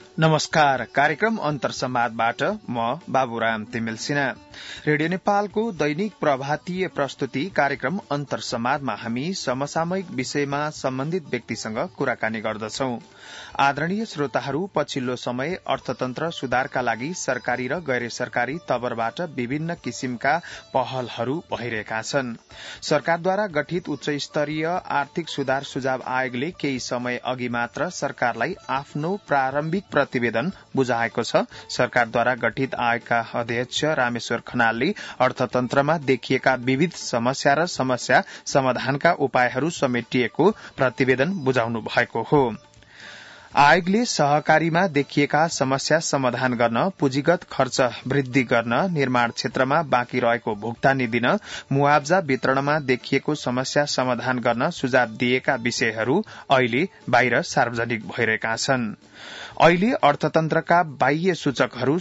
नमस्कार। कार्यक्रम अन्तर संवादबाट म बाबुराम तिमिल सिन्हा। रेडियो नेपालको दैनिक प्रभातीय प्रस्तुति कार्यक्रम अन्तर संवादमा हामी समसामयिक विषयमा सम्बन्धित व्यक्तिसँग कुराकानी गर्दछौं। आदरणीय श्रोताहरू, पछिल्लो समय अर्थतन्त्र सुधारका लागि सरकारी र गैर सरकारी तवरबाट विभिन्न किसिमका पहलहरू भइरहेका छन्। सरकारद्वारा गठित उच्च स्तरीय आर्थिक सुधार सुझाव आयोगले केही समय अघि मात्र सरकारलाई आफ्नो प्रारम्भिक प्रतिवेदन बुझाएको छ। सरकारद्वारा गठित आयोगका अध्यक्ष रामेश्वर खनालले अर्थतन्त्रमा देखिएका विविध समस्या र समस्या समाधानका उपायहरू समेटिएको प्रतिवेदन बुझाउनु भएको हो। आयोगले सहकारीमा देखिएका समस्या समाधान गर्न, पुँजीगत खर्च वृद्धि गर्न, निर्माण क्षेत्रमा बाँकी रहेको भुक्तानी दिन, मुआवजा वितरणमा देखिएको समस्या समाधान गर्न सुझाव दिएका विषयहरू अहिले बाहिर सार्वजनिक भइरहेका छन्। अहिले अर्थतन्त्रका बाह्य सूचकहरू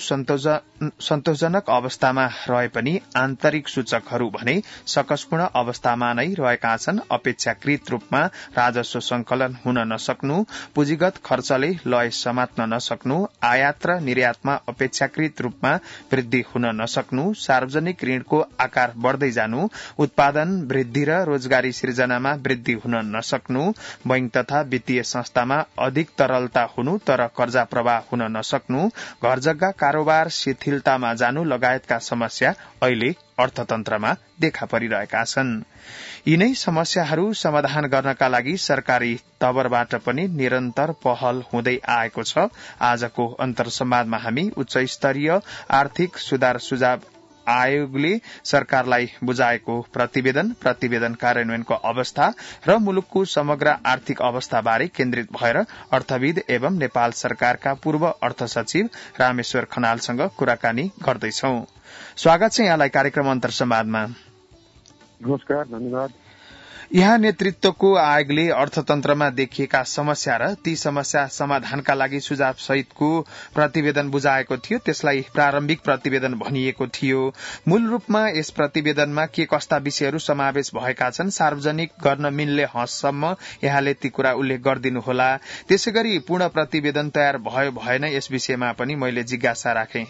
सन्तोषजनक अवस्थामा रहे पनि आन्तरिक सूचकहरू भने सकसपूर्ण अवस्थामा नै रहेका छन्। अपेक्षाकृत रूपमा राजस्व संकलन हुन नसक्नु, पुँजीगत खर्चले लय समात्न नसक्नु, आयात र निर्यातमा अपेक्षाकृत रूपमा वृद्धि हुन नसक्नु, सार्वजनिक ऋणको आकार बढ़दै जानु, उत्पादन वृद्धि र रोजगारी सृजनामा वृद्धि हुन नसक्नु, बैंक तथा वित्तीय संस्थामा अधिक तरलता हुनु तर कर्जा प्रवाह हुन नसक्नु, घर जग्गा कारोबार शिथिलतामा जानु लगायतका समस्या अहिले अर्थतन्त्रमा देखा परिरहेका छन्। यिनै समस्याहरू समाधान गर्नका लागि सरकारी तवरबाट पनि निरन्तर पहल हुँदै आएको छ। आजको अन्तर संवादमा हामी उच्च स्तरीय आर्थिक सुधार सुझाव आयोगले सरकारलाई बुझाएको प्रतिवेदन कार्यान्वयनको अवस्था र मुलुकको समग्र आर्थिक अवस्थाबारे केन्द्रित भएर अर्थविद एवं नेपाल सरकारका पूर्व अर्थ सचिव रामेश्वर खनालसँग कुराकानी गर्दैछौ। स्वागत छ यहाँलाई कार्यक्रम अन्तर संवादमा। नमस्कार, धन्यवाद। यहाँ नेतृत्वको आयोगले अर्थतन्त्रमा देखिएका समस्या र ती समस्या समाधानका लागि सुझाव सहितको प्रतिवेदन बुझाएको थियो। त्यसलाई प्रारम्भिक प्रतिवेदन भनिएको थियो। मूल रूपमा यस प्रतिवेदनमा के कस्ता विषयहरू समावेश भएका छन्, सार्वजनिक गर्न मिल्ने हदसम्म यहाँले ती कुरा उल्लेख गरिदिनुहोला। त्यसैगरी पूर्ण प्रतिवेदन तयार भयो भएन यस विषयमा पनि मैले जिज्ञासा राखेँ।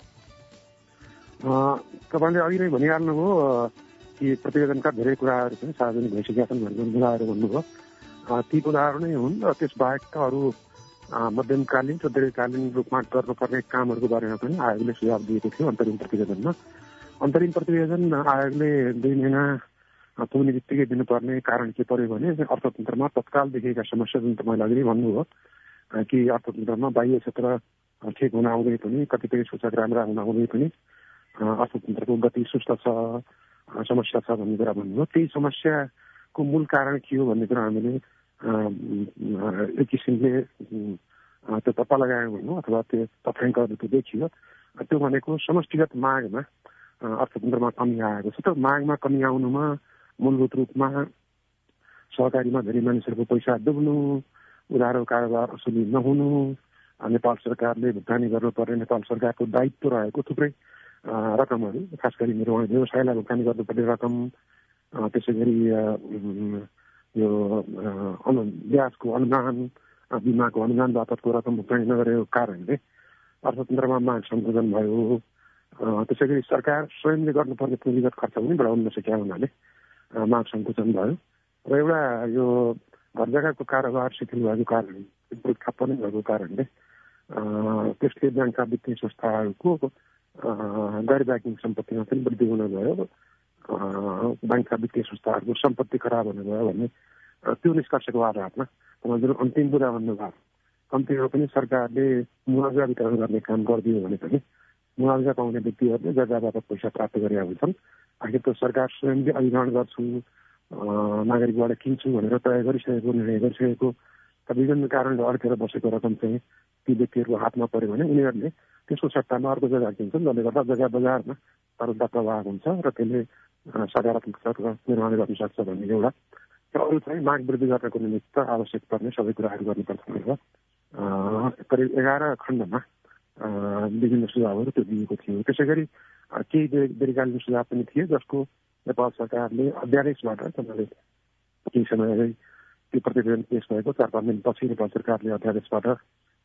तपाईले अघि नै भनिहाल्नुभयो कि प्रतिवेदनका धेरै कुराहरू पनि सार्वजनिक भइसकेका छन् भनेर बुझाएर भन्नुभयो। ती कुराहरू नै हुन् र त्यस बाहेकका अरू मध्यमकालीन र दीर्घकालीन रूपमा गर्नुपर्ने कामहरूको बारेमा पनि आयोगले सुझाव दिएको थियो अन्तरिम प्रतिवेदनमा। अन्तरिम प्रतिवेदन आयोगले 2 महिना पुग्ने बित्तिकै दिनुपर्ने कारण के पर्यो भने अर्थतन्त्रमा तत्काल देखिएका समस्या जुन तपाईँले अघि भन्नुभयो कि अर्थतन्त्रमा बाह्य क्षेत्र ठिक हुन आउँदै पनि, कतिपय सूचक राम्रा हुन आउँदै पनि अर्थतन्त्रको गति सुस्त छ, समस्या छ भन्ने कुरा भन्नुभयो। त्यही समस्याको मूल कारण के हो भन्ने कुरा हामीले एक किसिमले त्यो पत्ता लगायौँ भनौँ अथवा त्यो तथ्याङ्कहरू त्यो देखियो। त्यो भनेको समष्टिगत मागमा अर्थतन्त्रमा कमी आएको छ। त्यो मागमा कमी आउनुमा मूलभूत रूपमा सहकारीमा धेरै मानिसहरूको पैसा डुब्नु, उधारो कारोबार असुली नहुनु, नेपाल सरकारले भुक्तानी गर्नुपर्ने नेपाल सरकारको दायित्व रहेको थुप्रै रकमहरू, खास गरी निर्माण व्यवसायलाई भुक्तानी गर्नुपर्ने रकम, त्यसै गरी यो ब्याजको अनुदान, बिमाको अनुदान बापतको रकम भुक्तानी नगरेको कारणले अर्थतन्त्रमा माग सङ्कुचन भयो। त्यसै गरी सरकार स्वयंले गर्नुपर्ने पुँजीगत खर्च पनि बढाउन नसकेका हुनाले माग सङ्कुचन भयो। र एउटा यो घर जग्गाको कारोबार शिथिल भएको कारणले, ठप्प नै भएको कारणले त्यसले ब्याङ्कका वित्तीय संस्थाहरूको गैर ब्याङ्किङ सम्पत्तिमा पनि वृद्धि हुन गयो, ब्याङ्कका वित्तीय संस्थाहरूको सम्पत्ति खराब हुन गयो भन्ने त्यो निष्कर्षको आधारमा तपाईँ जुन अन्तिम कुरा भन्नुभयो, कम्तीमा पनि सरकारले मुआवजा वितरण गर्ने काम गरिदियो भने पनि मुआवजा पाउने व्यक्तिहरूले जग्गा बापत पैसा प्राप्त गरेका हुन्छन्। आखिर त्यो सरकार स्वयंले अधिग्रहण गर्छु, नागरिकबाट किन्छु भनेर तय गरिसकेको, निर्णय गरिसकेको विभिन्न कारणले अड्केर बसेको रकम चाहिँ ती व्यक्तिहरूको हातमा पर्यो भने उनीहरूले त्यसको सट्टामा अर्को जग्गा किन्छन्, जसले गर्दा जग्गा बजारमा तरलता प्रवाह हुन्छ र त्यसले सकारात्मक निर्माण गर्न सक्छ भन्ने एउटा। र अरू चाहिँ माग वृद्धि गर्नको निमित्त आवश्यक पर्ने सबै कुराहरू गर्नुपर्छ भनेर करिब 11 खण्डमा विभिन्न सुझावहरू त्यो दिएको थियो। त्यसै गरी केही दीर्घकालीन सुझाव पनि थिए जसको नेपाल सरकारले अध्यादेशबाट तपाईँले केही समय अगाडि त्यो प्रतिवेदन पेश भएको 4-5 दिनपछि नेपाल सरकारले अध्यादेशबाट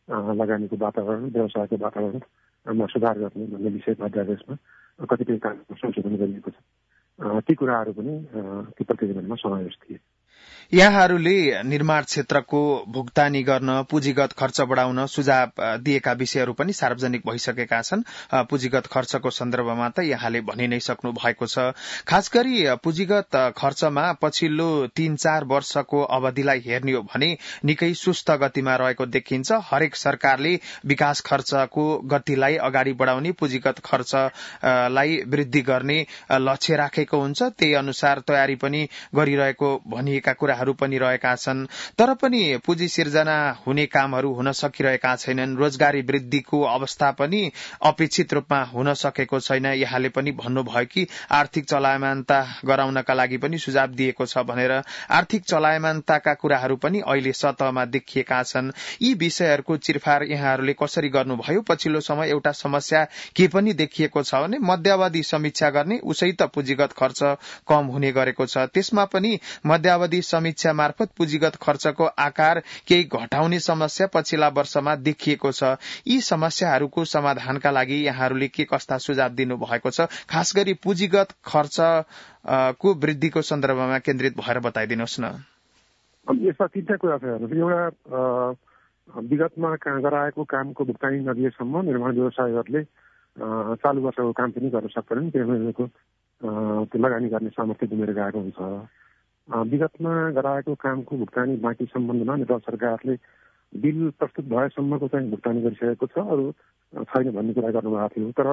लगानीको वातावरण, व्यवसायको वातावरणमा सुधार गर्ने भन्ने विषयमा अध्यादेशमा कतिपय कानुन संशोधन गरिएको छ। ती कुराहरू पनि ती प्रतिवेदनमा समावेश थिए। यहाँहरूले निर्माण क्षेत्रको भुक्तानी गर्न, पुँजीगत खर्च बढाउन सुझाव दिएका विषयहरू पनि सार्वजनिक भइसकेका छन्। पुँजीगत खर्चको सन्दर्भमा त यहाँले भनि नै सक्नु भएको छ। खास गरी पुँजीगत खर्चमा पछिल्लो 3-4 वर्षको अवधिलाई हेर्ने हो भने निकै सुस्त गतिमा रहेको देखिन्छ। हरेक सरकारले विकास खर्चको गतिलाई अगाडि बढाउने, पुँजीगत खर्चलाई वृद्धि गर्ने लक्ष्य राखेको हुन्छ। त्यही अनुसार तयारी पनि गरिरहेको भनिएका कुराहरू पनि रहेका छन्। तर पनि पुँजी सिर्जना हुने कामहरू हुन सकिरहेका छैनन्। रोजगारी वृद्धिको अवस्था पनि अपेक्षित रूपमा हुन सकेको छैन। यहाँले पनि भन्नुभयो कि आर्थिक चलायमानता गराउनका लागि पनि सुझाव दिएको छ भनेर। आर्थिक चलायमानताका कुराहरू पनि अहिले सतहमा देखिएका छन्। यी विषयहरूको चिरफार यहाँहरूले कसरी गर्नुभयो? पछिल्लो समय एउटा समस्या के पनि देखिएको छ भने मध्यावधि समीक्षा गर्ने, उसै त पुँजीगत खर्च कम हुने गरेको छ। त्यसमा पनि मध्यावधि समीक्षा मार्फत पुँजीगत खर्चको आकार केही घटाउने समस्या पछिल्ला वर्षमा देखिएको छ। यी समस्याहरूको समाधानका लागि यहाँहरूले के कस्ता सुझाव दिनु भएको छ? खास गरी पुँजीगत खर्चको वृद्धिको सन्दर्भमा केन्द्रित भएर बताइदिनुहोस् न। यसमा तीनटा कुरा छ। एउटा विगतमा गराएको कामको भुक्तानी नदिएसम्म निर्माण व्यवसायहरूले चालु वर्षको काम पनि गर्न सक्दैनन्, किनभने त्यो लगानी गर्ने सामर्थ्य गुमेर गएको हुन्छ। विगतमा गराएको कामको भुक्तानी बाँकी सम्बन्धमा नेपाल सरकारले बिल प्रस्तुत भएसम्मको चाहिँ भुक्तानी गरिसकेको छ, अरू छैन भन्ने कुरा गर्नुभएको थियो। तर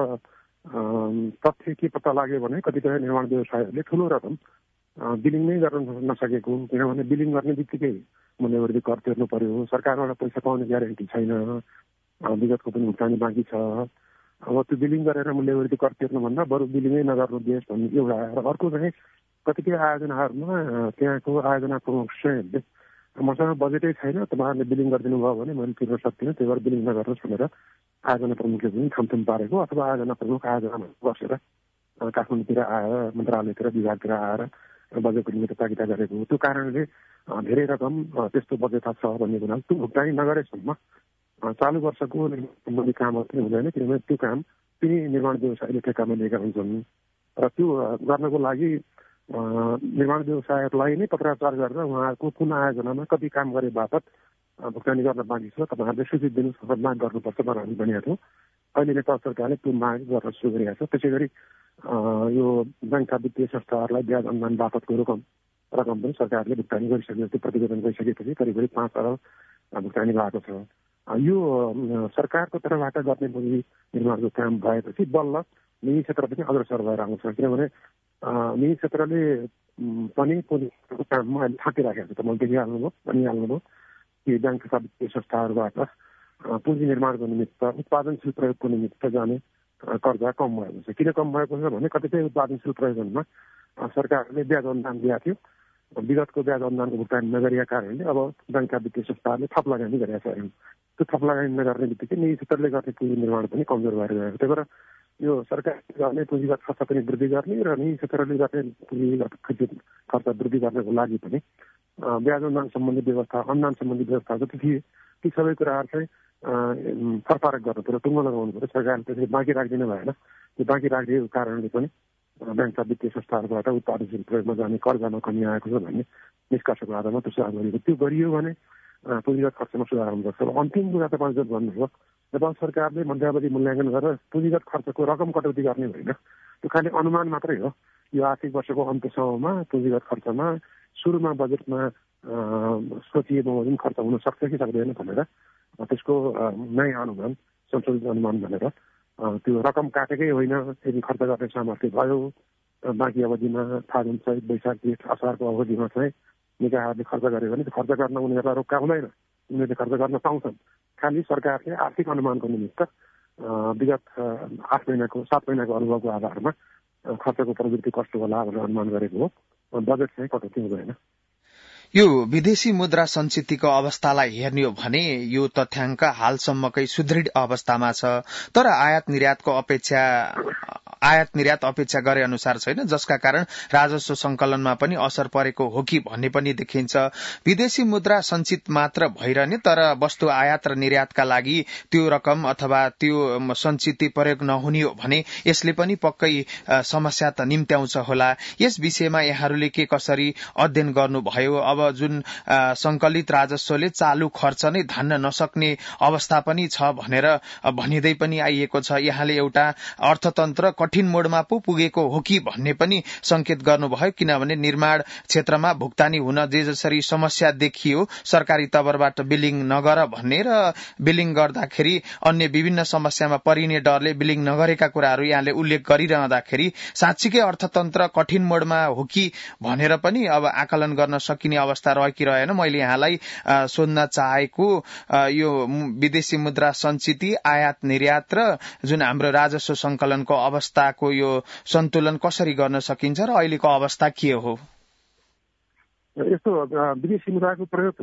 तथ्य के पत्ता लाग्यो भने कतिपय निर्माण व्यवसायहरूले ठूलो रकम बिलिङ नै गर्न नसकेको, किनभने बिलिङ गर्ने बित्तिकै मूल्यवर्धी कर तिर्नु पर्यो, सरकारबाट पैसा पाउने ग्यारेन्टी छैन, विगतको पनि भुक्तानी बाँकी छ। अब त्यो बिलिङ गरेर मूल्यवर्धी कर तिर्नुभन्दा बरु बिलिङै नगर्नु देश भन्ने एउटा। र अर्को चाहिँ कतिपय आयोजनाहरूमा त्यहाँको आयोजना प्रमुख स्वयंले मसँग बजेटै छैन, तपाईँहरूले बिलिङ गरिदिनु भयो भने मैले तिर्न सक्दिनँ, त्यही भएर बिलिङ नगर्नुहोस् भनेर आयोजना प्रमुखले पनि थमथम पारेको, अथवा आयोजना प्रमुख आयोजनामा बसेर काठमाडौँतिर आएर, मन्त्रालयतिर, विभागतिर आएर बजेटको निमित्त ताकिदा गरेको। त्यो कारणले धेरै रकम त्यस्तो बजेट छ भन्ने कुरा त्यो भुक्तानी नगरेसम्म चालु वर्षको सम्बन्धी कामहरू पनि हुँदैन, किनभने त्यो काम तिनी निर्माण व्यवसायले ठेक्कामा लिएका हुन्छन्। र त्यो गर्नको लागि निर्माण व्यवसायहरूलाई नै पत्राचार गरेर उहाँहरूको पुनः आयोजनामा कति काम गरे बापत भुक्तानी गर्न बाँकी छ, तपाईँहरूले सूचित दिनुहोस्, माग गर्नुपर्छ भनेर हामी भनेका थियौँ। अहिले नेपाल सरकारले त्यो माग गर्न सुरु गरिरहेको छ। त्यसै गरी यो ब्याङ्कका वित्तीय संस्थाहरूलाई ब्याज अनुदान बापतको रकम पनि सरकारले भुक्तानी गरिसकेको, त्यो प्रतिवेदन गरिसकेपछि करिब 5 अरब भुक्तानी भएको छ। यो सरकारको तर्फबाट गर्ने पुँजी निर्माणको काम भएपछि बल्ल निजी क्षेत्र पनि अग्रसर भएर आउँछ, किनभने निजी क्षेत्रले पनि पुँजीको काममा अहिले थाकिराखेको छ। मैले देखिहाल्नुभयो, भनिहाल्नुभयो कि ब्याङ्कका वित्तीय संस्थाहरूबाट पुँजी निर्माणको निमित्त, उत्पादनशील प्रयोगको निमित्त जाने कर्जा कम भएको छ। किन कम भएको छ भने कतिपय उत्पादनशील प्रयोजनमा सरकारले ब्याज अनुदान दिएको थियो, विगतको ब्याज अनुदानको भुक्तानी नगरेका कारणले अब ब्याङ्कका वित्तीय संस्थाहरूले थप लगानी गरेका छन्। त्यो थप लगानी नगर्ने बित्तिकै निजी क्षेत्रले गर्ने पुँजी निर्माण पनि कमजोर भएर गएको। त्यही भएर यो सरकारले गर्ने पुँजीगत खर्च पनि वृद्धि गर्ने र निजी क्षेत्रले गर्ने पुँजीगत खर्च वृद्धि गर्नको लागि पनि ब्याज अनुदान सम्बन्धी व्यवस्था, अनुदान सम्बन्धी व्यवस्था जति थिए ती सबै कुराहरू चाहिँ फरफारक गर्नु पऱ्यो, टुङ्गो लगाउनु पऱ्यो। सरकारले त्यसरी बाँकी राखिदिनु भएन। त्यो बाँकी राखिदिएको कारणले पनि ब्याङ्कका वित्तीय संस्थाहरूबाट उत्पादनशील प्रयोगमा जाने कर्जामा कमी आएको छ भन्ने निष्कर्षको आधारमा त्यो सुधार गरिएको। त्यो गरियो भने पुँजीगत खर्चमा सुधार हुनुपर्छ। अब अन्तिम कुरा तपाईँले जो भन्नुभयो, नेपाल सरकारले मध्यावधि मूल्याङ्कन गरेर पुँजीगत खर्चको रकम कटौती गर्ने होइन, त्यो खालि अनुमान मात्रै हो। यो आर्थिक वर्षको अन्त्यसम्ममा पुँजीगत खर्चमा सुरुमा बजेटमा सोचिए बमोजिम खर्च हुन सक्छ कि सक्दैन भनेर त्यसको नयाँ अनुमान, संशोधित अनुमान भनेर त्यो रकम काटेकै होइन, यदि खर्च गर्ने सामर्थ्य भयो बाँकी अवधिमा फागुन, चैत, वैशाख, जेठ, असारको अवधिमा चाहिँ निकायहरूले खर्च गर्यो भने त्यो खर्च गर्न उनीहरूलाई रोक्का हुँदैन, उनीहरूले खर्च गर्न पाउँछन्। खालि सरकारले आर्थिक अनुमानको निमित्त विगत 7 महिनाको अनुभवको आधारमा खर्चको प्रवृत्ति कस्तो होला भनेर अनुमान गरेको हो। बजेट चाहिँ कटौती हुँदैन। यो विदेशी मुद्रा सञ्चितको अवस्थालाई हेर्ने हो भने यो तथ्याङ्क हालसम्मकै सुदृढ अवस्थामा छ। तर आयात निर्यातको अपेक्षा आयात निर्यात अपेक्षा गरे अनुसार छैन, जसका कारण राजस्व संकलनमा पनि असर परेको हो कि भन्ने पनि देखिन्छ। विदेशी मुद्रा सञ्चित मात्र भइरहने तर वस्तु आयात र निर्यातका लागि त्यो रकम अथवा त्यो सञ्चित प्रयोग नहुने हो भने यसले पनि पक्कै समस्या त निम्त्याउँछ होला। यस विषयमा यहाँहरूले के कसरी अध्ययन गर्नुभयो? अब जुन संकलित राजस्वले चालू खर्च नै धान्न नसक्ने अवस्था पनि छ भनेर भनिँदै पनि आइएको छ। यहाँले एउटा अर्थतन्त्र कठिन मोडमा पो पुगेको हो कि भन्ने पनि संकेत गर्नुभयो, किनभने निर्माण क्षेत्रमा भुक्तानी हुन जे जसरी समस्या देखियो, सरकारी तवरबाट बिलिङ नगर भन्ने र बिलिङ गर्दाखेरि अन्य विभिन्न समस्यामा परिने डरले बिलिङ नगरेका कुराहरू यहाँले उल्लेख गरिरहँदाखेरि साँच्चीकै अर्थतन्त्र कठिन मोडमा हो कि भनेर पनि अब आकलन गर्न सकिने अवस्था रह्यो कि रहेन? मैले यहाँलाई सोध्न चाहेको यो विदेशी मुद्रा सञ्चित, आयात निर्यात र जुन हाम्रो राजस्व संकलनको अवस्थाको यो सन्तुलन कसरी गर्न सकिन्छ र अहिलेको अवस्था के हो? यस्तो विदेशी मुद्राको प्रयोग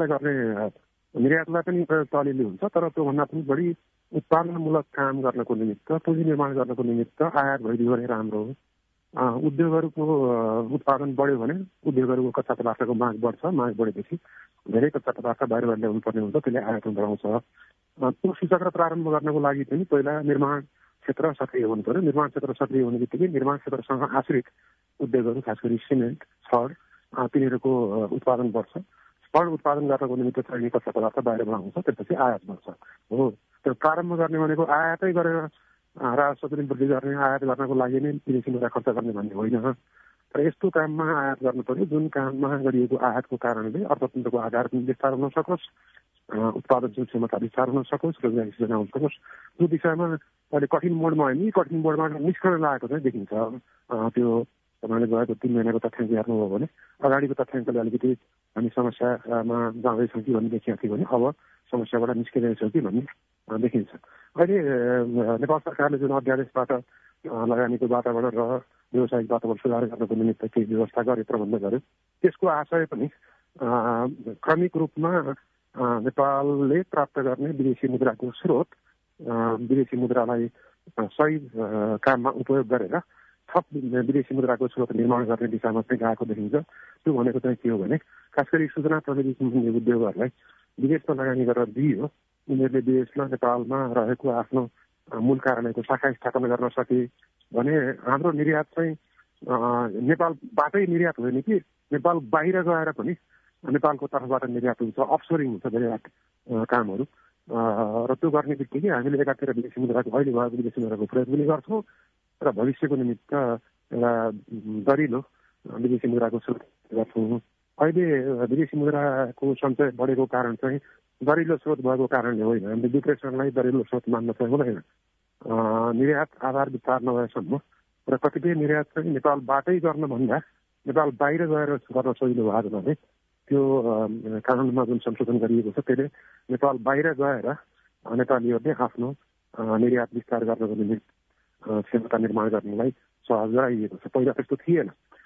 निर्यातलाई पनि प्रयोग तलिलो हुन्छ, तर त्योभन्दा पनि बढी उत्पादनमूलक काम गर्नको निमित्त, पुँजी निर्माण गर्नको निमित्त आयात भइदियो भने राम्रो हो। उद्योगहरूको उत्पादन बढ्यो भने उद्योगहरूको कच्चा पदार्थको माग बढ्छ, माग बढेपछि धेरै कच्चा पदार्थ बाहिरबाट ल्याउनु पर्ने हुन्छ, त्यसले आयातमा बढाउँछ। त्यो सूचक्र प्रारम्भ गर्नको लागि पनि पहिला निर्माण क्षेत्र सक्रिय हुनु पर्यो। निर्माण क्षेत्र सक्रिय हुने बित्तिकै निर्माण क्षेत्रसँग आश्रित उद्योगहरू, खास गरी सिमेन्ट, छड, तिनीहरूको उत्पादन बढ्छ। छड उत्पादन गर्नको निमित्त चाहिने कच्चा पदार्थ बाहिरबाट आउँछ, त्यसपछि आयात बढ्छ। हो, त्यो प्रारम्भ गर्ने भनेको आयातै गरेर राजस्व पनि वृद्धि गर्ने, आयात गर्नको लागि नै विदेशी मुद्रा खर्च गर्ने भन्ने होइन। तर यस्तो काममा आयात गर्नु पर्यो जुन काममा गरिएको आयातको कारणले अर्थतन्त्रको आधार पनि विस्तार हुन सकोस्, उत्पादन क्षमता विस्तार हुन सकोस्, रोजगारी सृजना हुन सकोस्। त्यो दिशामा अहिले कठिन मोडमा होइन, कठिन मोडबाट निस्कन लागेको चाहिँ देखिन्छ। त्यो तपाईँले गएको 3 महिनाको तथ्याङ्क हेर्नुभयो भने अगाडिको तथ्याङ्कले अलिकति हामी समस्यामा जाँदैछौँ कि भन्ने देखिएको थियो भने अब समस्याबाट निस्किँदैछौँ कि भन्ने देखिन्छ। अहिले नेपाल सरकारले जुन अध्यादेशबाट लगानीको वातावरण र व्यावसायिक वातावरण सुधार गर्नको निमित्त केही व्यवस्था गरे, प्रबन्ध गर्यो, त्यसको आशय पनि क्रमिक रूपमा नेपालले प्राप्त गर्ने विदेशी मुद्राको स्रोत, विदेशी मुद्रालाई सही काममा उपयोग गरेर थप विदेशी मुद्राको स्रोत निर्माण गर्ने दिशामा चाहिँ गएको देखिन्छ। त्यो भनेको चाहिँ के हो भने खास गरी सूचना प्रविधि सम्बन्धी उद्योगहरूलाई विदेशमा लगानी गरेर दिइयो, उनीहरूले विदेशमा नेपालमा रहेको आफ्नो मूल कार्यालयको शाखा स्थापना गर्न सके भने हाम्रो निर्यात चाहिँ नेपालबाटै निर्यात हुँदैन कि नेपाल बाहिर गएर पनि नेपालको तर्फबाट निर्यात हुन्छ, अफसोरिङ हुन्छ धेरै कामहरू। र त्यो गर्ने बित्तिकै हामीले एकातिर विदेशी मुद्राको अहिले भएको विदेशी मुद्राको प्रयोग पनि गर्छौँ र भविष्यको निमित्त एउटा दरिलो विदेशी मुद्राको स्रोत गर्छौँ। अहिले विदेशी मुद्राको सञ्चय बढेको कारण चाहिँ दरिलो स्रोत भएको कारणले होइन, हामीले डिप्रेसनलाई दरिलो स्रोत मान्न चाहिँ हुँदैन। निर्यात आधार विस्तार नभएसम्म र कतिपय निर्यात चाहिँ नेपालबाटै गर्नभन्दा नेपाल बाहिर गएर गर्न सजिलो भएको भने त्यो कानुनमा जुन संशोधन गरिएको छ त्यसले नेपाल बाहिर गएर नेपालीहरूले आफ्नो निर्यात विस्तार गर्नको निमित्त क्षमता निर्माण गर्नलाई सहज गराइएको छ। पहिला त्यस्तो थिएन।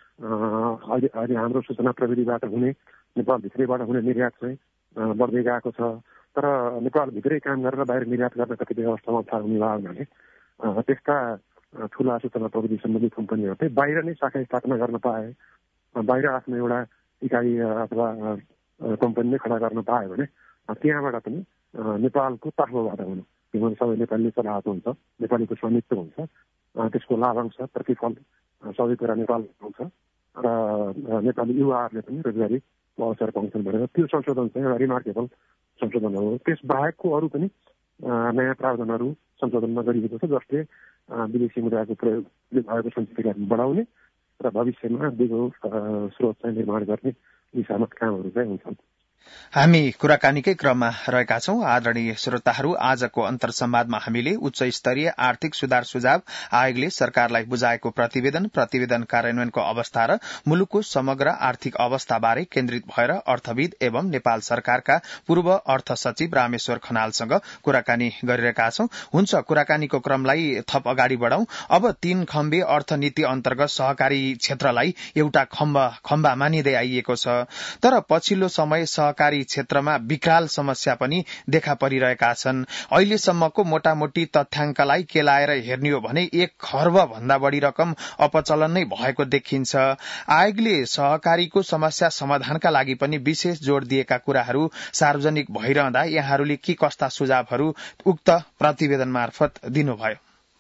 अहिले हाम्रो सूचना प्रविधिबाट हुने, नेपालभित्रैबाट हुने निर्यात चाहिँ बढ्दै गएको छ। तर नेपालभित्रै काम गरेर बाहिर निर्यात गर्न कतिपय अवस्थामा अप्ठ्यारो हुने भयो भने त्यस्ता ठुला सूचना प्रविधि सम्बन्धी कम्पनीहरूले बाहिर नै शाखा स्थापना गर्न पाए, बाहिर आफ्नो एउटा इकाइ अथवा कम्पनी नै खडा गर्न पायो भने त्यहाँबाट पनि नेपालको तर्फबाट हुनु, किनभने सबै नेपालीले चलाएको हुन्छ, नेपालीको स्वामित्व हुन्छ, त्यसको लाभांश प्रतिफल सबै कुरा नेपाल हुन्छ र नेपाली युवाहरूले पनि रोजगारीको अवसर पाउँछन् भनेर त्यो संशोधन चाहिँ एउटा रिमार्केबल संशोधन हो। त्यस बाहेकको अरू पनि नयाँ प्रावधानहरू संशोधनमा गरिएको छ जसले विदेशी मुद्राको प्रयोगले भएको सञ्चितलाई बढाउने र भविष्यमा दिगो स्रोत चाहिँ निर्माण गर्ने दिशामा कामहरू चाहिँ हुन्छन्। हामी कुराकानीकै क्रममा रहेका छौं। आदरणीय श्रोताहरू, आजको अन्तर संवादमा हामीले उच्च स्तरीय आर्थिक सुधार सुझाव आयोगले सरकारलाई बुझाएको प्रतिवेदन कार्यान्वयनको अवस्था र मुलुकको समग्र आर्थिक अवस्थाबारे केन्द्रित भएर अर्थविद एवं नेपाल सरकारका पूर्व अर्थ सचिव रामेश्वर खनालसँग कुराकानी गरिरहेका छौं। हुन्छ, कुराकानीको क्रमलाई थप अगाडि बढ़ाउँ। अब 3 खम्बे अर्थनीति अन्तर्गत सहकारी क्षेत्रलाई एउटा खम्बा मानिँदै आइएको छ। तर पछिल्लो समय सहकारी क्षेत्रमा विकराल समस्या पनि देखा परिरहेका छन्। अहिलेसम्मको मोटामोटी तथ्याङ्कलाई केलाएर हेर्ने हो भने 1 खर्ब भन्दा बढ़ी रकम अपचलन नै भएको देखिन्छ। आयोगले सहकारीको समस्या समाधानका लागि पनि विशेष जोड़ दिएका कुराहरू सार्वजनिक भइरहँदा यहाँहरूले के कस्ता सुझावहरू उक्त प्रतिवेदन मार्फत दिनुभयो?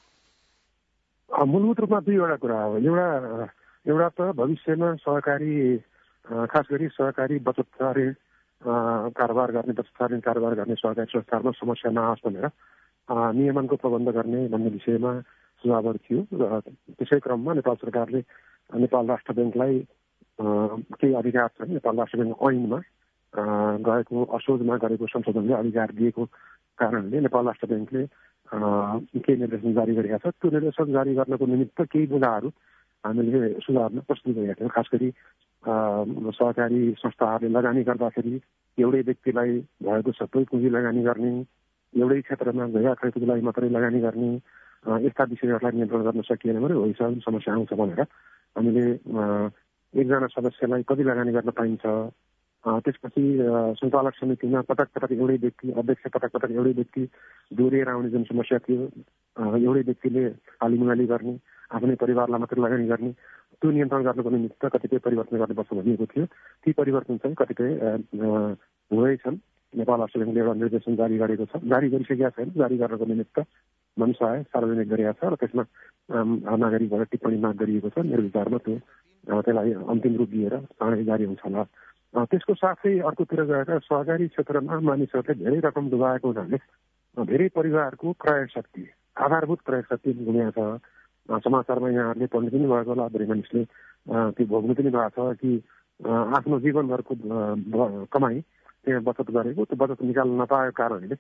मूलभूत रूपमा दुईवटा कुरा हो। एउटा त भविष्यमा सहकारी, खास गरी सहकारी बचत कारोबार गर्ने सहकारी संस्थाहरूमा समस्या नआओस् भनेर नियमनको प्रबन्ध गर्ने भन्ने विषयमा सुझावहरू थियो। र त्यसै क्रममा नेपाल सरकारले नेपाल राष्ट्र ब्याङ्कलाई केही अधिकार छन्। नेपाल राष्ट्र ब्याङ्क ऐनमा गएको असोजमा गरेको संशोधनले अधिकार दिएको कारणले नेपाल राष्ट्र ब्याङ्कले केही निर्देशन जारी गरेका छ। त्यो निर्देशन जारी गर्नको निमित्त केही बुँदाहरू हामीले सुझावमा प्रस्तुत गरेका थियौँ। खास गरी सहकारी संस्थाहरूले लगानी गर्दाखेरि एउटै व्यक्तिलाई भएको सबै पुँजी लगानी गर्ने, एउटै क्षेत्रमा गैर खरिदको लागि मात्रै लगानी गर्ने, यस्ता विषयहरूलाई नियन्त्रण गर्न सकिएन भने भविष्यमा समस्या आउँछ भनेर हामीले एकजना सदस्यलाई कति लगानी गर्न पाइन्छ, त्यसपछि सञ्चालक समितिमा पटक पटक एउटै व्यक्ति, अध्यक्ष पटक पटक एउटै व्यक्ति दोहोरिएर आउने जुन समस्या थियो, एउटै व्यक्तिले हालिमुहाली गर्ने, आफ्नै परिवारलाई मात्रै लगानी गर्ने, त्यो नियन्त्रण गर्नको निमित्त कतिपय परिवर्तन गर्नुपर्छ भनिएको थियो। ती परिवर्तन चाहिँ कतिपय हुँदैछन्। नेपाल राष्ट्र ब्याङ्कले एउटा निर्देशन जारी गरेको छ, जारी गरिसकेका छैन, जारी गर्नको निमित्त मनसाय सार्वजनिक गरेका छ र त्यसमा नागरिकबाट टिप्पणी माग गरिएको छ। मेरो विचारमा त्यसलाई अन्तिम रूप दिएर चाँडै जारी हुन्छ होला। त्यसको साथै अर्कोतिर गएर सहकारी क्षेत्रमा मानिसहरूले धेरै रकम डुबाएको हुनाले धेरै परिवारको क्रय शक्ति, आधारभूत क्रय शक्ति गुमेको छ। समाचारमा यहाँहरूले पढ्नु पनि भएको होला, धेरै मानिसले त्यो भोग्नु पनि भएको छ कि आफ्नो जीवनभरको कमाई त्यहाँ बचत गरेको, त्यो बचत निकाल्न नपाएको कारणले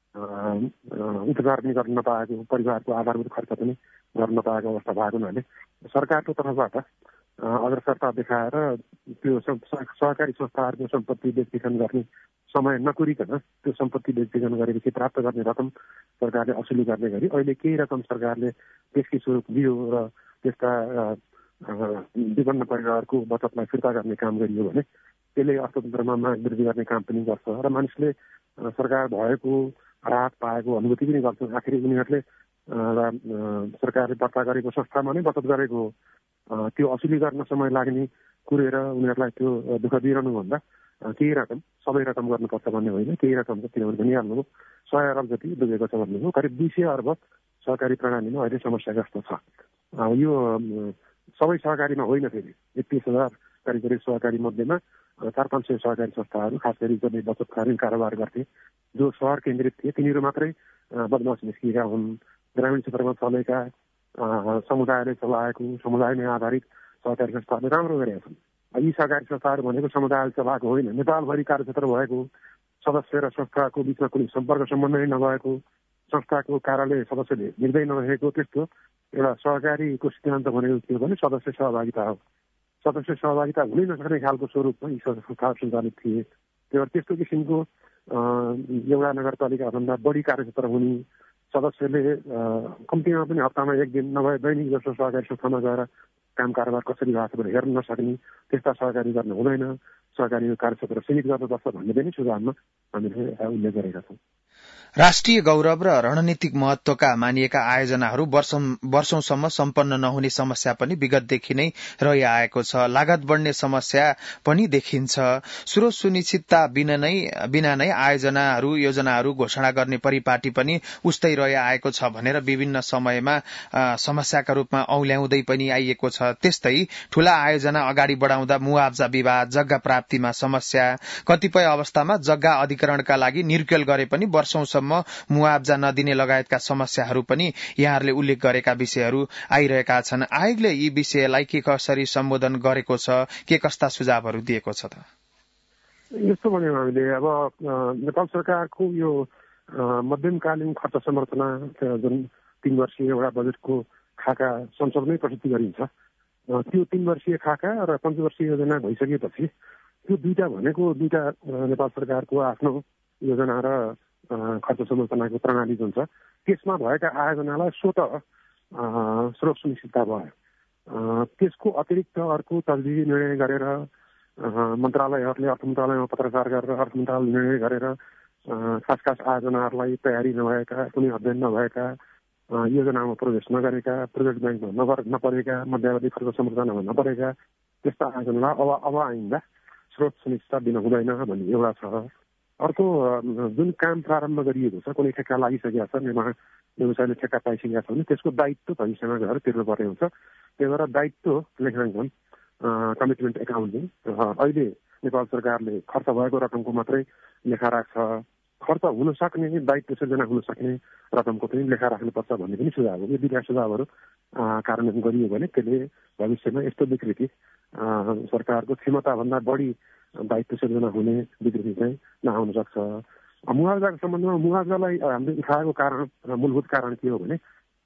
उपचार पनि गर्न नपाएको, परिवारको आधारभूत खर्च पनि गर्न नपाएको अवस्था भएको हुनाले सरकारको तर्फबाट अग्रसरता देखाएर त्यो सहकारी संस्थाहरूको सम्पत्ति बेचबिखन गर्ने समय नकुरिकन त्यो सम्पत्ति बेचबिखन गरेपछि प्राप्त गर्ने रकम सरकारले असुली गर्ने गरी अहिले केही रकम सरकारले त्यसकै स्वरूप दियो र त्यस्ता विपन्न परिवारको बचतलाई फिर्ता गर्ने काम गरियो भने त्यसले अर्थतन्त्रमा माग वृद्धि गर्ने काम पनि गर्छ र मानिसले सरकार भएको राहत पाएको अनुभूति पनि गर्छन्। आखिर उनीहरूले सरकारले दर्ता गरेको संस्थामा नै बचत गरेको त्यो असुली गर्न समय लाग्ने कुरेर उनीहरूलाई त्यो दुःख दिइरहनुभन्दा केही रकम, सबै रकम गर्नुपर्छ भन्ने होइन, केही रकम त किनभने भनिहाल्नु 100 अरब जति डुबेको छ भन्ने हो। करिब 200 अर्ब सहकारी प्रणालीमा अहिले समस्याग्रस्त छ। यो सबै सहकारीमा होइन, फेरि 31,000 करिब सहकारी मध्येमा 400-500 सहकारी संस्थाहरू खास गरी जसले बचत कारोबार गर्थे, जो सहर केन्द्रित थिए, तिनीहरू मात्रै बदमास निस्किएका हुन्। ग्रामीण क्षेत्रमा चलेका समुदायले चलाएको, समुदायमै आधारित सहकारी संस्थाहरूले राम्रो गरेका छन्। यी सहकारी संस्थाहरू भनेको समुदायले चलाएको होइन, नेपालभरि कार्यक्षेत्र भएको, सदस्य र संस्थाको बिचमा कुनै सम्पर्क सम्बन्ध नै नभएको, संस्थाको कार्यालय सदस्यले निर्णय नरहेको, त्यस्तो एउटा सहकारीको सिद्धान्त भनेको के हो भने सदस्य सहभागिता हो। सदस्य सहभागिता हुनै नसक्ने खालको स्वरूपमा यी संस्थाहरू सञ्चालित थिए। त्यस्तो किसिमको एउटा नगरपालिकाभन्दा बढी कार्यक्षेत्र हुने, सदस्यले कम्तीमा पनि हप्तामा 1 दिन नभए दैनिक जस्तो सहकारी संस्थामा गएर काम कारोबार कसरी भएको छ भनेर हेर्न नसक्ने, त्यस्ता सहकारी गर्न हुँदैन, सहकारी कार्यक्षेत्र सीमित गर्नुपर्छ भन्ने पनि सुझावमा हामीले उल्लेख गरेका छौँ। राष्ट्रिय गौरव र रणनीतिक महत्वका मानिएका आयोजनाहरू वर्षौंसम्म सम्पन्न नहुने समस्या पनि विगतदेखि नै रहिआएको छ। लागत बढ्ने समस्या पनि देखिन्छ। स्रोत सुनिश्चितता बिना नै योजनाहरू घोषणा गर्ने परिपाटी पनि उस्तै रहिआएको छ भनेर विभिन्न समयमा समस्याका रूपमा औल्याउँदै पनि आइएको छ। त्यस्तै ठूला आयोजना अगाडि बढाउँदा मुआवजा विवाद, जग्गा प्राप्तिमा समस्या, कतिपय अवस्थामा जग्गा अधिग्रहणका लागि निर्क्युल गरे पनि वर्षौंसम्म मुआवजा नदिने लगायतका समस्याहरू पनि यहाँहरूले उल्लेख गरेका विषयहरू आइरहेका छन्। आयोगले यी विषयलाई के कसरी सम्बोधन गरेको छ, के कस्ता सुझावहरू दिएको छ त? यस्तो भन्यौँ हामीले, अब नेपाल सरकारको यो मध्यमकालीन खर्च संरचना जुन 3 वर्षीय एउटा बजेटको खाका संसदमै प्रस्तुत गरिन्छ, त्यो 3 वर्षीय खाका र 5 वर्षीय योजना भइसकेपछि त्यो दुईटा नेपाल सरकारको आफ्नो योजना र खर्च संरचनाको प्रणाली जुन छ त्यसमा भएका आयोजनालाई स्वतः स्रोत सुनिश्चितता भयो। त्यसको अतिरिक्त अर्को तर्जिही निर्णय गरेर मन्त्रालयहरूले अर्थ मन्त्रालयमा पत्रकार गरेर अर्थ मन्त्रालय निर्णय गरेर खास आयोजनाहरूलाई तयारी नभएका, कुनै अध्ययन नभएका, योजनामा प्रवेश नगरेका, प्रोजेक्ट ब्याङ्कमा नपरेका, मध्यावधि खर्च संरचनामा नपरेका त्यस्ता आयोजनालाई अब आइन्दा स्रोत सुनिश्चित दिन हुँदैन भन्ने एउटा छ। अर्को, जुन काम प्रारम्भ गरिएको छ, कुनै ठेक्का लागिसकेका छ, व्यवसायले ठेक्का पाइसकेका छ भने त्यसको दायित्व भविष्यमा गएर तिर्नुपर्ने हुन्छ। त्यही भएर दायित्व लेखाङ्कन, कमिटमेन्ट एकाउन्टिङ अहिले नेपाल सरकारले खर्च भएको रकमको मात्रै लेखा राख्छ। खर्च हुन सक्ने, दायित्व सिर्जना हुन सक्ने रकमको पनि लेखा राख्नुपर्छ भन्ने पनि सुझाव हो। यो दुईटा सुझावहरू कार्यान्वयन गरियो भने त्यसले भविष्यमा यस्तो विकृति, सरकारको क्षमताभन्दा बढी दायित्व सिर्जना हुने विकृति चाहिँ नआउन सक्छ। मुआवजाको सम्बन्धमा मुआवजालाई हामीले उठाएको कारण, मूलभूत कारण के हो भने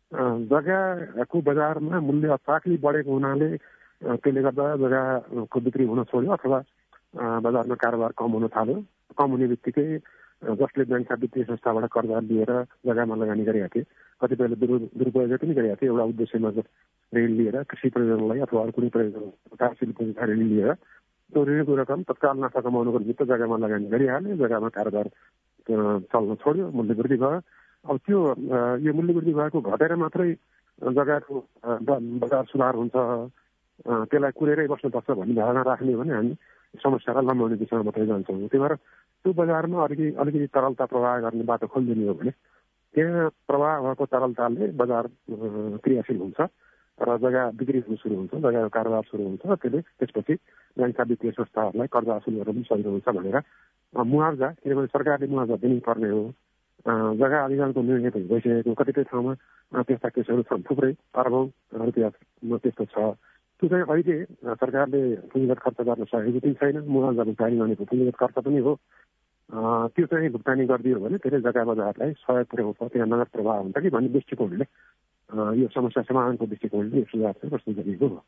जग्गाको बजारमा मूल्य अचाकली बढेको हुनाले त्यसले गर्दा जग्गाको बिक्री हुन छोड्यो अथवा बजारमा कारोबार कम हुन थाल्यो। कम हुने बित्तिकै जसले ब्याङ्कका वित्तीय संस्थाबाट कर्जा लिएर जग्गामा लगानी गरेका थिए, कतिपयले दुरुपयोग पनि गरेका थिए। एउटा उद्देश्यमा ऋण लिएर कृषि प्रयोजनलाई अथवा अरू कुनै प्रयोजन कार्यशील पूँजीका ऋण लिएर त्यो ऋणको रकम तत्काल नाफा कमाउनुको निमित्त जग्गामा लगानी गरिहाल्यो, जग्गामा कारोबार चल्न छोड्यो, मूल्य वृद्धि भयो। अब त्यो यो मूल्य वृद्धि भएको घटेर मात्रै जग्गाको बजार सुधार हुन्छ, त्यसलाई कुरेरै बस्नुपर्छ भन्ने धारणा राख्ने हो भने हामी समस्यालाई लम्बाउने दिशामा मात्रै जान्छौँ। त्यही भएर त्यो बजारमा अलिकति तरलता प्रवाह गर्ने बाटो खोलिदिने हो भने त्यहाँ प्रवाह भएको तरलताले बजार क्रियाशील हुन्छ र जग्गा बिक्री हुन सुरु हुन्छ, जग्गाको कारोबार सुरु हुन्छ। त्यसले त्यसपछि ब्याङ्कका वित्तीय संस्थाहरूलाई कर्जा असुल गर्न पनि सजिलो हुन्छ भनेर मुआवजा, किनभने सरकारले मुआवजा दिनुपर्ने हो। जग्गा अधिग्रहणको निर्णय पनि भइसकेको, कतिपय ठाउँमा त्यस्ता केसहरू छन्, थुप्रै अरबौँ रुपियाँमा त्यस्तो छ। त्यो चाहिँ अहिले सरकारले पुँजीगत खर्च गर्न सकेको पनि छैन, मुआवजा भुक्तानी गर्नेको पुँजीगत खर्च पनि हो। त्यो चाहिँ भुक्तानी गरिदियो भने धेरै जग्गा बजारलाई सहयोग पुर्याउँछ, त्यहाँ नगद प्रवाह हुन्छ कि भन्ने दृष्टिकोणले यो समस्या समाधानको दृष्टिकोणले सुझाव चाहिँ प्रस्तुत गरिएको हो।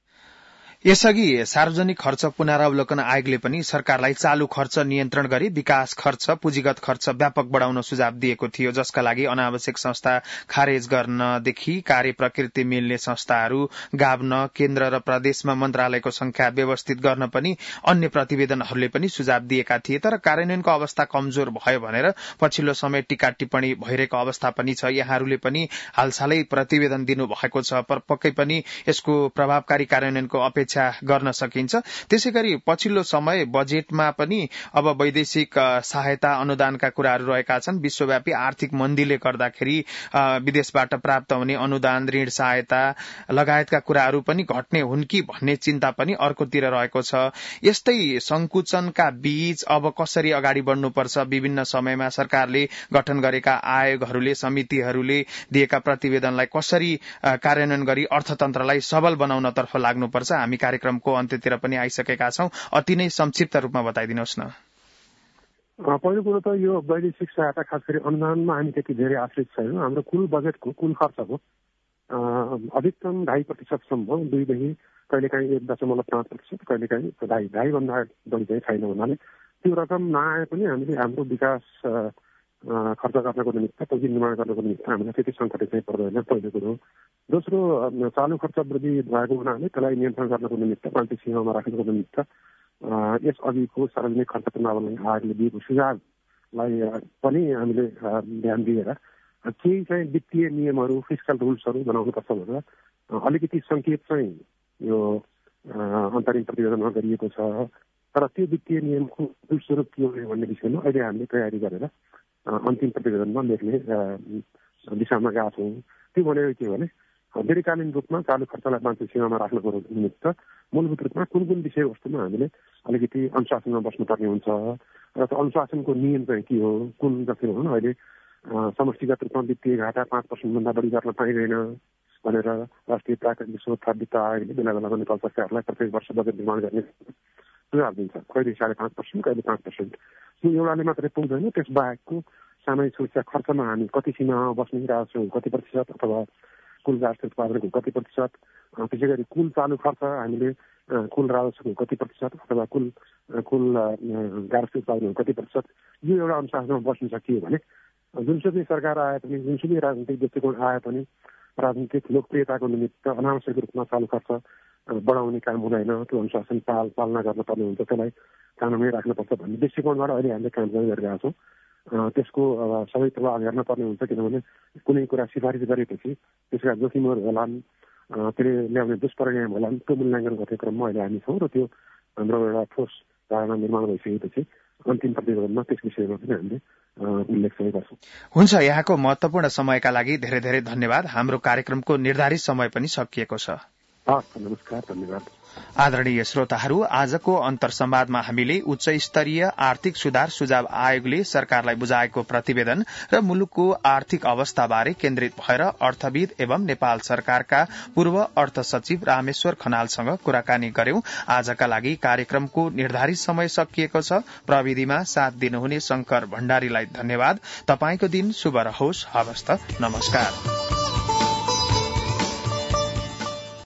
यसअघि सार्वजनिक खर्च पुनरावलोकन आयोगले पनि सरकारलाई चालू खर्च नियन्त्रण गरी विकास खर्च, पुँजीगत खर्च व्यापक बढ़ाउन सुझाव दिएको थियो, जसका लागि अनावश्यक संस्था खारेज गर्नदेखि कार्य प्रकृति मिल्ने संस्थाहरू गाभ्न, केन्द्र र प्रदेशमा मन्त्रालयको संख्या व्यवस्थित गर्न पनि अन्य प्रतिवेदनहरूले पनि सुझाव दिएका थिए। तर कार्यान्वयनको अवस्था कमजोर भयो भनेर पछिल्लो समय टीका टिप्पणी भइरहेको अवस्था पनि छ। यहाँहरूले पनि हालसालै प्रतिवेदन दिनु भएको छ, पक्कै पनि यसको प्रभावकारी कार्यान्वयनको अपेक्षा गर्न सकिन्छ। त्यसैगरी पछिल्लो समय बजेटमा पनि अब वैदेशिक सहायता अनुदानका कुराहरू रहेका छन्। विश्वव्यापी आर्थिक मन्दीले गर्दाखेरि विदेशबाट प्राप्त हुने अनुदान, ऋण सहायता लगायतका कुराहरू पनि घट्ने हुन् कि भन्ने चिन्ता पनि अर्कोतिर रहेको छ। यस्तै संकुचनका बीच अब कसरी अगाडि बढ्नुपर्छ? विभिन्न समयमा सरकारले गठन गरेका आयोगहरूले, समितिहरूले दिएका प्रतिवेदनलाई कसरी कार्यान्वयन गरी अर्थतन्त्रलाई सबल बनाउनतर्फ लाग्नुपर्छ? हामी कार्यक्रमको अन्त्यतिर पनि आइसकेका छौं। अति नै संक्षिप्त रूपमा बताइदिनुहोस् न। पहिलो कुरो त यो वैदेशिक सहायता, खास गरी अनुदानमा हामी त्यति धेरै आश्रित छैनौँ। हाम्रो कुल बजेटको, कुल खर्चको अधिकतम 2.5% 2देखि कहिलेकाहीँ 1.5%, कहिलेकाहीँ 2.5 भन्दा बढी चाहिँ छैन भन्नाले त्यो रकम नआए पनि हामीले हाम्रो विकास खर्च गर्नको निमित्त, पुँजी निर्माण गर्नको निमित्त हामीलाई त्यति सङ्कट चाहिँ पर्दैन, पहिलो कुरो। दोस्रो, चालू खर्च वृद्धि भएको हुनाले त्यसलाई नियन्त्रण गर्नको निमित्त, क्रान्ति सीमामा राख्नको निमित्त यस अघिको सार्वजनिक खर्च पुनरावलोकन आयोगले दिएको सुझावलाई पनि हामीले ध्यान दिएर केही चाहिँ वित्तीय नियमहरू, फिस्कल रुल्सहरू बनाउनुपर्छ भनेर अलिकति सङ्केत चाहिँ यो अन्तरिम प्रतिवेदनमा गरिएको छ। तर त्यो वित्तीय नियमको रूपस्वरूप के हो भन्ने विषयमा अहिले हामीले तयारी गरेर अन्तिम प्रतिवेदनमा लेख्ने दिशामा गएका छौँ। त्यो भनेको के भने दीर्घकालीन रूपमा चालू खर्चलाई मान्छे सीमामा राख्नको निमित्त मूलभूत रूपमा कुन कुन विषयवस्तुमा हामीले अलिकति अनुशासनमा बस्नुपर्ने हुन्छ र त्यो अनुशासनको नियम चाहिँ के हो, कुन जति भनौँ अहिले समष्टिगत रूपमा वित्तीय घाटा 5% भन्दा बढी गर्न पाइँदैन भनेर राष्ट्रिय प्राकृतिक स्रोत वित्त आयोगले बेला बेलामा नेपाल सरकारलाई प्रत्येक वर्ष बजेट निर्माण गर्ने सुझाव दिन्छ। कहिले 5.5%, कहिले 5%। त्यो एउटाले मात्रै पुग्दैन। त्यस बाहेकको सामाजिक सुरक्षा खर्चमा हामी कति सीमामा बस्ने, राजस्व कति प्रतिशत अथवा कुल राष्ट्रिय उत्पादनको कति प्रतिशत, त्यसै गरी कुल चालू खर्च हामीले कुल राजस्वको कति प्रतिशत अथवा कुल राष्ट्रिय उत्पादनको कति प्रतिशत, यो एउटा अनुशासनमा बस्न सकियो भने जुनसुकै सरकार आए पनि, जुनसुकै राजनीतिक दृष्टिकोण आए पनि राजनीतिक लोकप्रियताको निमित्त अनावश्यक रूपमा चालू खर्च बढाउने काम हुँदैन, त्यो अनुशासन पालना गर्नुपर्ने हुन्छ, त्यसलाई कानुनमै राख्नुपर्छ भन्ने दृष्टिकोणबाट अहिले हामीले काम गरिरहेका छौँ। त्यसको सबै प्रभाव हेर्नुपर्ने हुन्छ, किनभने कुनै कुरा सिफारिस गरेपछि त्यसका जोखिमहरू होलान्, त्यसले ल्याउने दुष्परिणाम होलान्, त्यो मूल्याङ्कन गर्ने क्रममा अहिले हामी छौँ र त्यो हाम्रो एउटा ठोस धारणा निर्माण भइसकेपछि अन्तिम प्रतिवेदनमा त्यस विषयमा पनि हामीले उल्लेख चाहिँ गर्छौँ। हुन्छ, यहाँको महत्वपूर्ण समयका लागि धेरै धेरै धन्यवाद। हाम्रो कार्यक्रमको निर्धारित समय पनि सकिएको छ। नमस्कार, धन्यवाद। आदरणीय श्रोताहरू, आजको अन्तर्संवादमा हामीले उच्च स्तरीय आर्थिक सुधार सुझाव आयोगले सरकारलाई बुझाएको प्रतिवेदन र मुलुकको आर्थिक अवस्थाबारे केन्द्रित भएर अर्थविद एवं नेपाल सरकारका पूर्व अर्थ सचिव रामेश्वर खनालसँग कुराकानी गर्यौं। आजका लागि कार्यक्रमको निर्धारित समय सकिएको छ। प्रविधिमा साथ दिनुहुने शंकर भण्डारीलाई धन्यवाद। तपाईको दिन शुभ रहोस्। हवस् त, नमस्कार।